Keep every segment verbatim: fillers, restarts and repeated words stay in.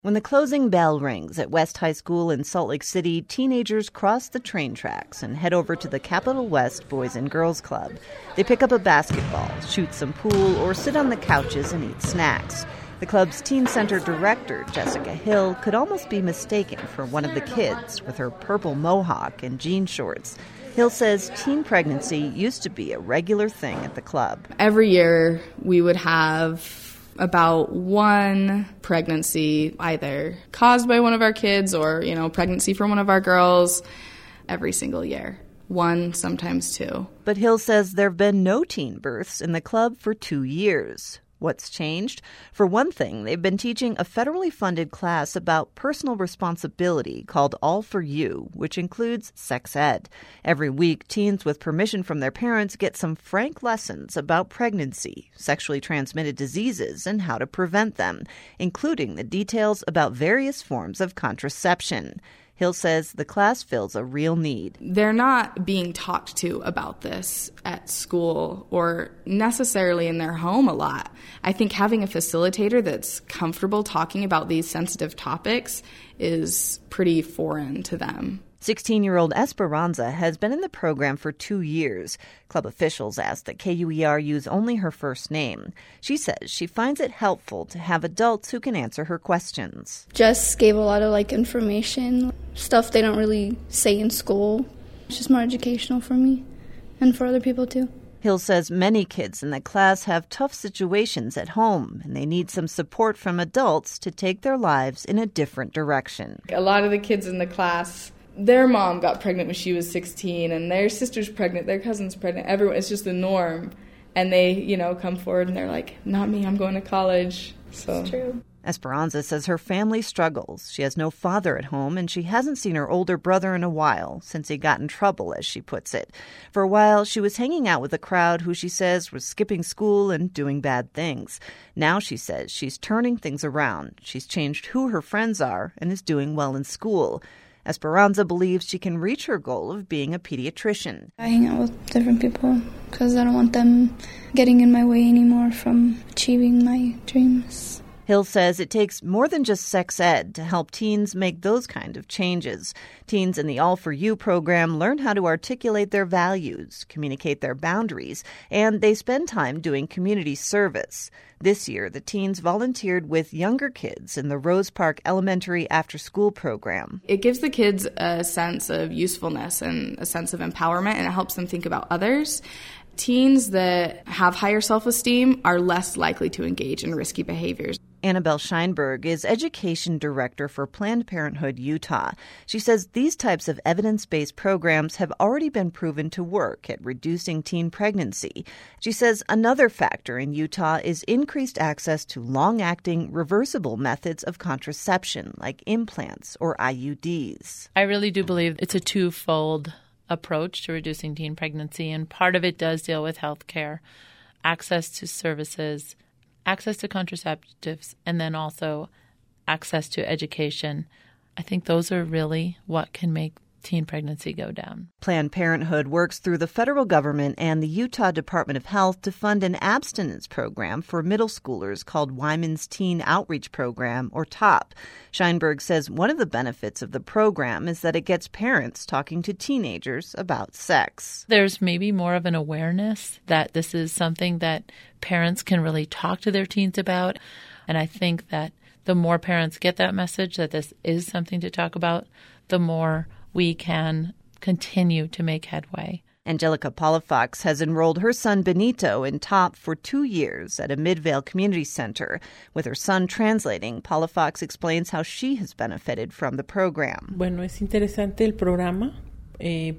When the closing bell rings at West High School in Salt Lake City, teenagers cross the train tracks and head over to the Capital West Boys and Girls Club. They pick up a basketball, shoot some pool, or sit on the couches and eat snacks. The club's teen center director, Jessica Hill, could almost be mistaken for one of the kids with her purple mohawk and jean shorts. Hill says teen pregnancy used to be a regular thing at the club. Every year we would have about one pregnancy either caused by one of our kids or, you know, pregnancy for one of our girls every single year. One, sometimes two. But Hill says there have been no teen births in the club for two years. What's changed? For one thing, they've been teaching a federally funded class about personal responsibility called All for You, which includes sex ed. Every week, teens with permission from their parents get some frank lessons about pregnancy, sexually transmitted diseases, and how to prevent them, including the details about various forms of contraception. Hill says the class fills a real need. They're not being talked to about this at school or necessarily in their home a lot. I think having a facilitator that's comfortable talking about these sensitive topics is pretty foreign to them. sixteen-year-old Esperanza has been in the program for two years. Club officials asked that K U E R use only her first name. She says she finds it helpful to have adults who can answer her questions. Jess gave a lot of like information, stuff they don't really say in school. It's just more educational for me and for other people too. Hill says many kids in the class have tough situations at home, and they need some support from adults to take their lives in a different direction. A lot of the kids in the class, their mom got pregnant when she was sixteen, and their sister's pregnant, their cousin's pregnant. Everyone, it's just the norm. And they, you know, come forward and they're like, not me, I'm going to college. So. It's true. Esperanza says her family struggles. She has no father at home, and she hasn't seen her older brother in a while, since he got in trouble, as she puts it. For a while, she was hanging out with a crowd who she says was skipping school and doing bad things. Now, she says, she's turning things around. She's changed who her friends are and is doing well in school. Esperanza believes she can reach her goal of being a pediatrician. I hang out with different people because I don't want them getting in my way anymore from achieving my dreams. Hill says it takes more than just sex ed to help teens make those kind of changes. Teens in the All for You program learn how to articulate their values, communicate their boundaries, and they spend time doing community service. This year, the teens volunteered with younger kids in the Rose Park Elementary after-school program. It gives the kids a sense of usefulness and a sense of empowerment, and it helps them think about others. Teens that have higher self-esteem are less likely to engage in risky behaviors. Annabelle Scheinberg is Education Director for Planned Parenthood Utah. She says these types of evidence-based programs have already been proven to work at reducing teen pregnancy. She says another factor in Utah is increased access to long-acting, reversible methods of contraception, like implants or I U Ds. I really do believe it's a twofold approach to reducing teen pregnancy, and part of it does deal with health care, access to services, access to contraceptives, and then also access to education. I think those are really what can make teen pregnancy go down. Planned Parenthood works through the federal government and the Utah Department of Health to fund an abstinence program for middle schoolers called Wyman's Teen Outreach Program, or TOP. Scheinberg says one of the benefits of the program is that it gets parents talking to teenagers about sex. There's maybe more of an awareness that this is something that parents can really talk to their teens about. And I think that the more parents get that message that this is something to talk about, the more we can continue to make headway. Angelica Palafox has enrolled her son Benito in TOP for two years at a Midvale Community Center. With her son translating, Palafox explains how she has benefited from the program. Bueno, es interesante el programa. She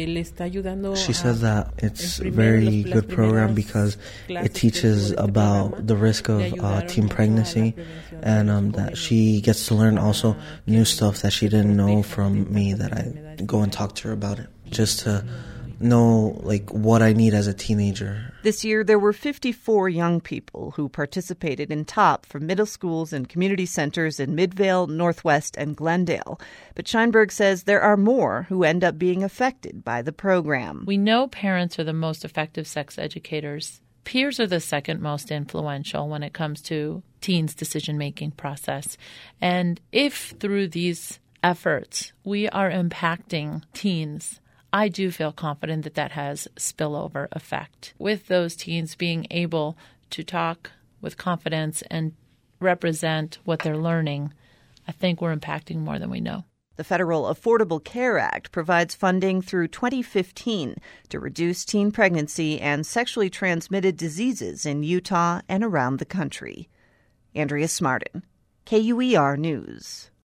says that it's a very good program because it teaches about the risk of uh, teen pregnancy, and um, that she gets to learn also new stuff that she didn't know from me, that I go and talk to her about it, just to know like what I need as a teenager. This year, there were fifty-four young people who participated in TOP from middle schools and community centers in Midvale, Northwest, and Glendale. But Scheinberg says there are more who end up being affected by the program. We know parents are the most effective sex educators Peers are the second most influential when it comes to teens' decision-making process. And if through these efforts we are impacting teens, I do feel confident that that has spillover effect. With those teens being able to talk with confidence and represent what they're learning, I think we're impacting more than we know. The Federal Affordable Care Act provides funding through twenty fifteen to reduce teen pregnancy and sexually transmitted diseases in Utah and around the country. Andrea Smartin, K U E R News.